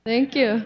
Thank you.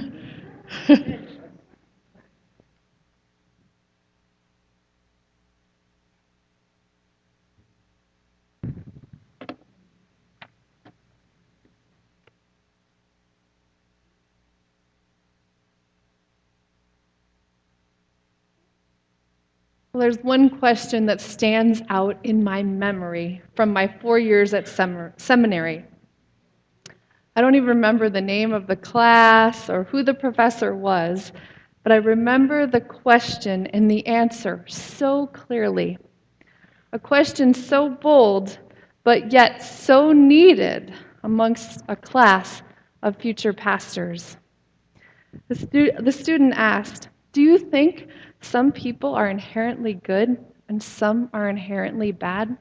Well, there's one question that stands out in my memory from my 4 years at seminary. I don't even remember the name of the class or who the professor was, but I remember the question and the answer so clearly. A question so bold, but yet so needed amongst a class of future pastors. The student asked, "Do you think some people are inherently good and some are inherently bad?"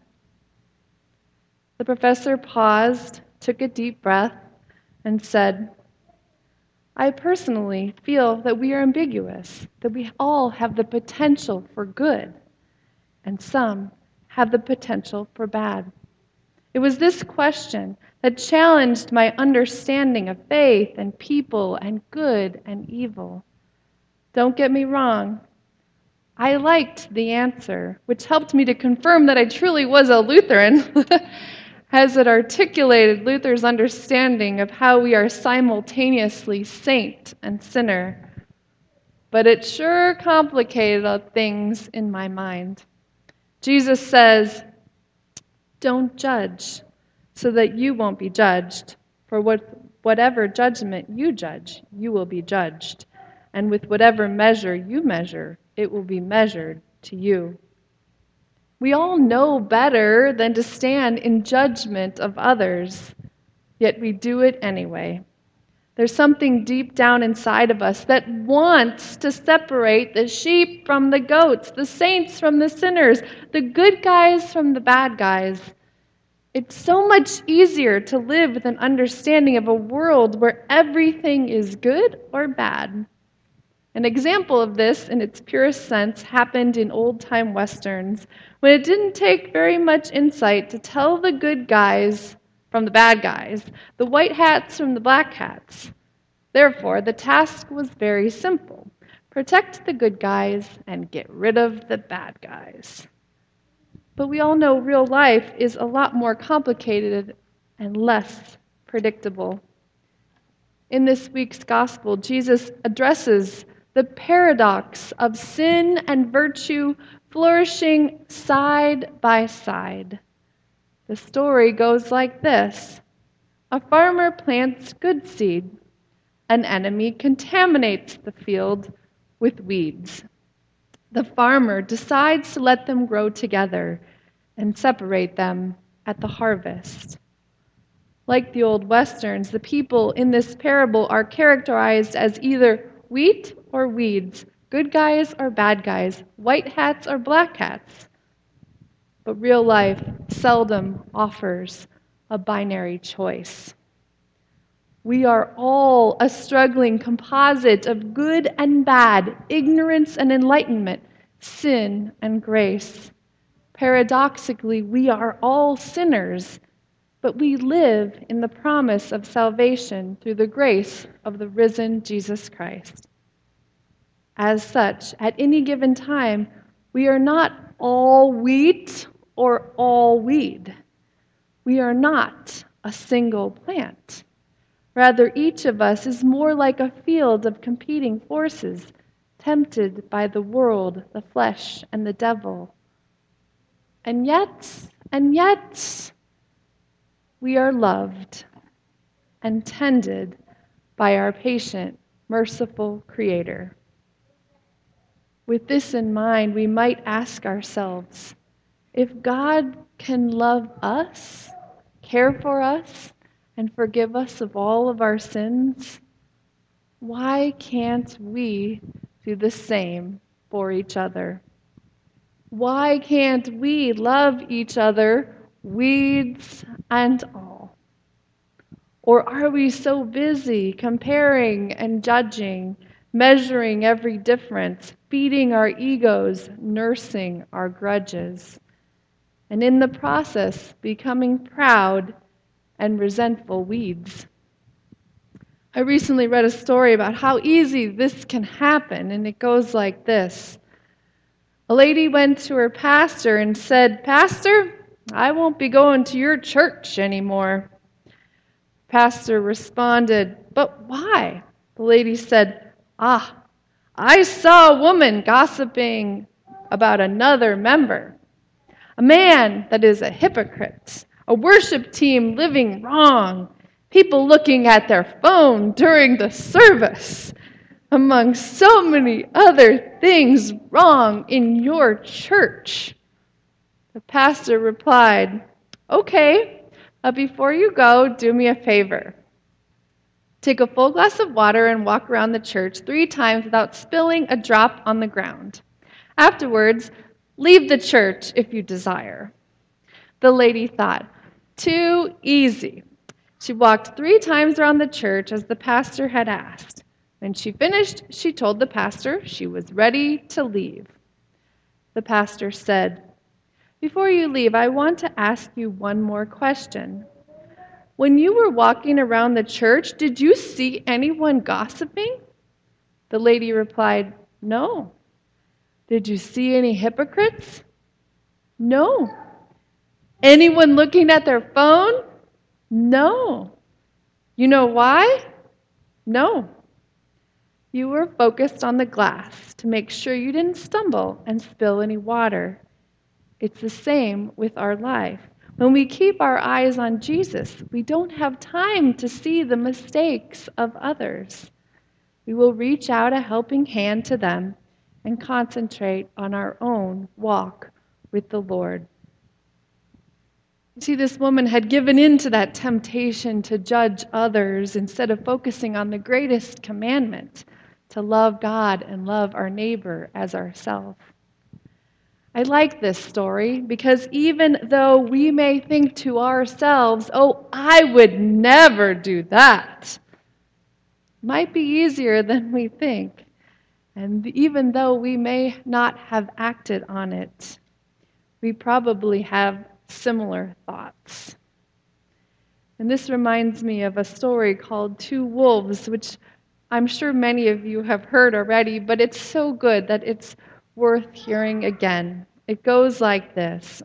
The professor paused, took a deep breath, and said, "I personally feel that we are ambiguous, that we all have the potential for good, and some have the potential for bad." It was this question that challenged my understanding of faith and people and good and evil. Don't get me wrong, I liked the answer, which helped me to confirm that I truly was a Lutheran, as it articulated Luther's understanding of how we are simultaneously saint and sinner. But it sure complicated things in my mind. Jesus says, "Don't judge, so that you won't be judged. For whatever judgment you judge, you will be judged. And with whatever measure you measure, it will be measured to you." We all know better than to stand in judgment of others, yet we do it anyway. There's something deep down inside of us that wants to separate the sheep from the goats, the saints from the sinners, the good guys from the bad guys. It's so much easier to live with an understanding of a world where everything is good or bad. An example of this, in its purest sense, happened in old-time westerns, when it didn't take very much insight to tell the good guys from the bad guys, the white hats from the black hats. Therefore, the task was very simple: protect the good guys and get rid of the bad guys. But we all know real life is a lot more complicated and less predictable. In this week's gospel, Jesus addresses the paradox of sin and virtue flourishing side by side. The story goes like this. A farmer plants good seed. An enemy contaminates the field with weeds. The farmer decides to let them grow together and separate them at the harvest. Like the old westerns, the people in this parable are characterized as either wheat or weeds, good guys or bad guys, white hats or black hats. But real life seldom offers a binary choice. We are all a struggling composite of good and bad, ignorance and enlightenment, sin and grace. Paradoxically, we are all sinners, but we live in the promise of salvation through the grace of the risen Jesus Christ. As such, at any given time, we are not all wheat or all weed. We are not a single plant. Rather, each of us is more like a field of competing forces, tempted by the world, the flesh, and the devil. And yet, we are loved and tended by our patient, merciful Creator. With this in mind, we might ask ourselves, if God can love us, care for us, and forgive us of all of our sins, why can't we do the same for each other? Why can't we love each other, weeds and all? Or are we so busy comparing and judging, measuring every difference, feeding our egos, nursing our grudges, and in the process becoming proud and resentful weeds? I recently read a story about how easy this can happen, and it goes like this. A lady went to her pastor and said, "Pastor, I won't be going to your church anymore." Pastor responded, "But why?" The lady said, I saw a woman gossiping about another member, a man that is a hypocrite, a worship team living wrong, people looking at their phone during the service, among so many other things wrong in your church." The pastor replied, "Okay, but before you go, do me a favor. Take a full glass of water and walk around the church 3 times without spilling a drop on the ground. Afterwards, leave the church if you desire." The lady thought, too easy. She walked 3 times around the church as the pastor had asked. When she finished, she told the pastor she was ready to leave. The pastor said, "Before you leave, I want to ask you one more question. When you were walking around the church, did you see anyone gossiping?" The lady replied, "No." "Did you see any hypocrites?" "No." "Anyone looking at their phone?" "No." "You know why?" "No." You were focused on the glass to make sure you didn't stumble and spill any water. It's the same with our life. When we keep our eyes on Jesus, we don't have time to see the mistakes of others. We will reach out a helping hand to them and concentrate on our own walk with the Lord. You see, this woman had given in to that temptation to judge others instead of focusing on the greatest commandment, to love God and love our neighbor as ourselves. I like this story because even though we may think to ourselves, "Oh, I would never do that," it might be easier than we think. And even though we may not have acted on it, we probably have similar thoughts. And this reminds me of a story called Two Wolves, which I'm sure many of you have heard already, but it's so good that it's worth hearing again. It goes like this.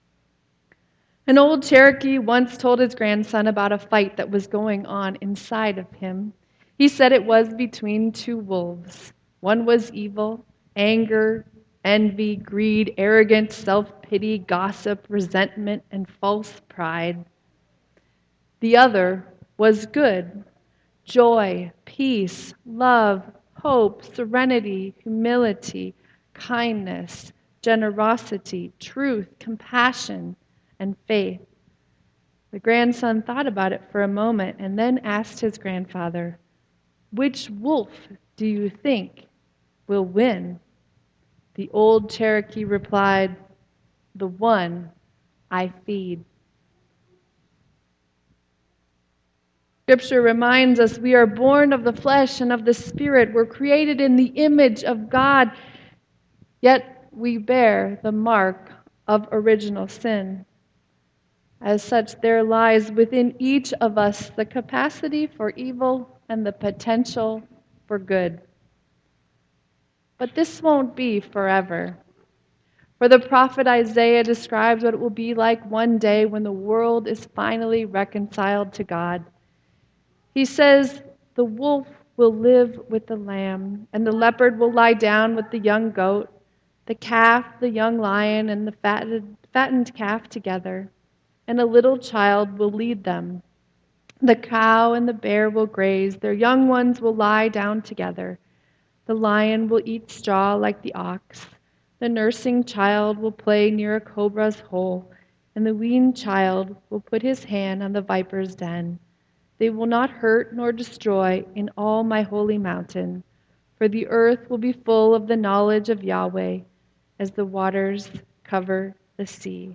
An old Cherokee once told his grandson about a fight that was going on inside of him. He said it was between 2 wolves. One was evil, anger, envy, greed, arrogance, self-pity, gossip, resentment, and false pride. The other was good, joy, peace, love, hope, serenity, humility, kindness, generosity, truth, compassion, and faith. The grandson thought about it for a moment and then asked his grandfather, "Which wolf do you think will win?" The old Cherokee replied, "The one I feed." Scripture reminds us we are born of the flesh and of the Spirit. We're created in the image of God, yet we bear the mark of original sin. As such, there lies within each of us the capacity for evil and the potential for good. But this won't be forever. For the prophet Isaiah describes what it will be like one day when the world is finally reconciled to God. He says, "The wolf will live with the lamb, and the leopard will lie down with the young goat, the calf, the young lion, and the fattened calf together, and a little child will lead them. The cow and the bear will graze, their young ones will lie down together. The lion will eat straw like the ox. The nursing child will play near a cobra's hole, and the weaned child will put his hand on the viper's den. They will not hurt nor destroy in all my holy mountain, for the earth will be full of the knowledge of Yahweh as the waters cover the sea."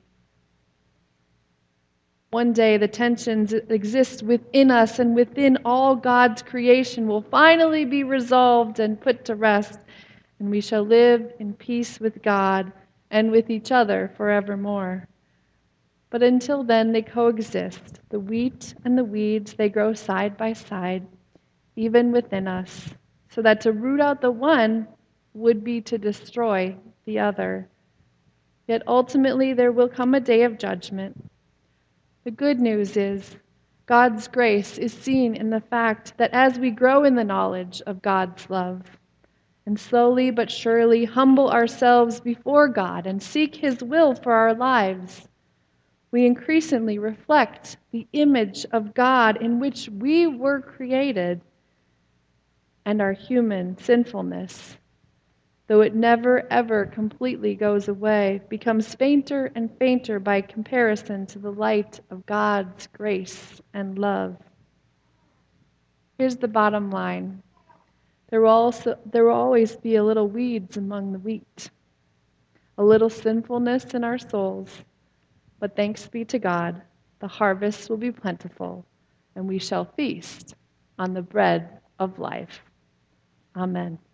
One day, the tensions that exist within us and within all God's creation will finally be resolved and put to rest, and we shall live in peace with God and with each other forevermore. But until then, they coexist. The wheat and the weeds, they grow side by side. even within us, so that to root out the one would be to destroy the other. Yet ultimately there will come a day of judgment. The good news is God's grace is seen in the fact that as we grow in the knowledge of God's love, and slowly but surely humble ourselves before God and seek His will for our lives, we increasingly reflect the image of God in which we were created, and our human sinfulness, though it never ever completely goes away, becomes fainter and fainter by comparison to the light of God's grace and love. Here's the bottom line. There will always be a little weeds among the wheat, a little sinfulness in our souls, but thanks be to God, the harvest will be plentiful, and we shall feast on the bread of life. Amen.